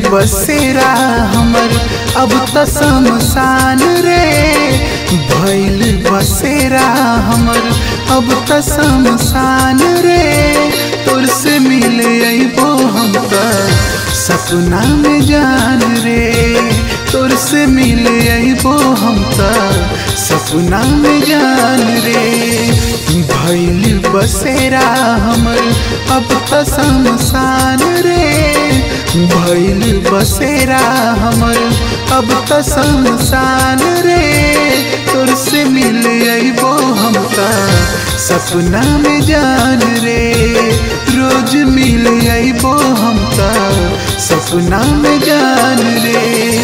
बसेरा हमर अब त शमशान रे, भइल बसेरा हमर अब त शमशान रे। तोर से मिले अइबो हम त सपना में जान रे, तोर से मिले अइबो हम त सपना में जान रे। भइल बसेरा हमर अब त शमशान रे, भइल बसेरा हमर अब त शमशान रे। तोर से मिले अइबो हम त सपना में जान रे, रोज मिले अइबो हम त सपना में जान रे।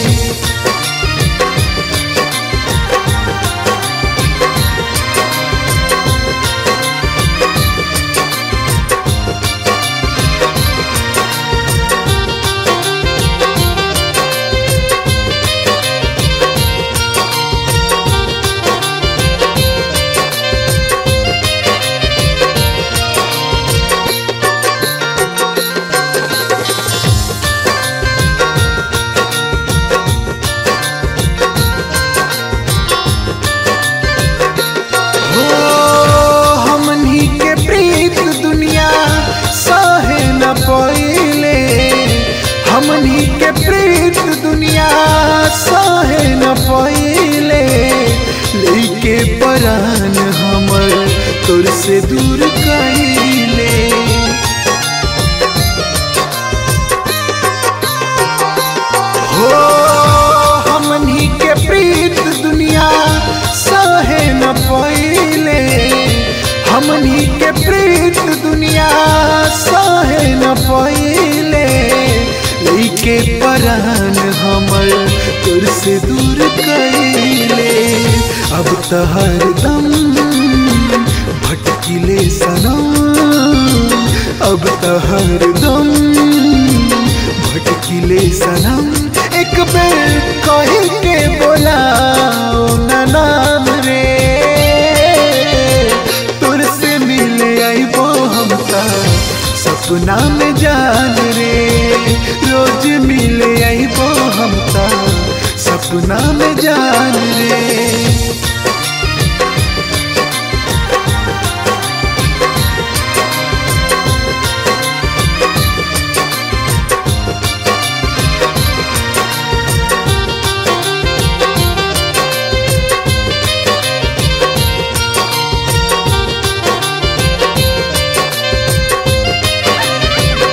हमनी के प्रीत दुनिया सहे न पहिले, लेके परान हमर तोर से दूर कइले। हो हमनी के प्रीत दुनिया सहे न पहिले, हमनी के प्रीत दुनिया सहे न पहिले, लेके परान हमर तोर से दूर कइले। अब त हरदम भटकिले सनम, अब त हरदम भटकिले सनम। एक बेर कह के बोलाओ ना नाम रे, तोर से मिले अइबो हम त सपना में जान रे, रोज मिले अइबो हम त सपना में जान रे।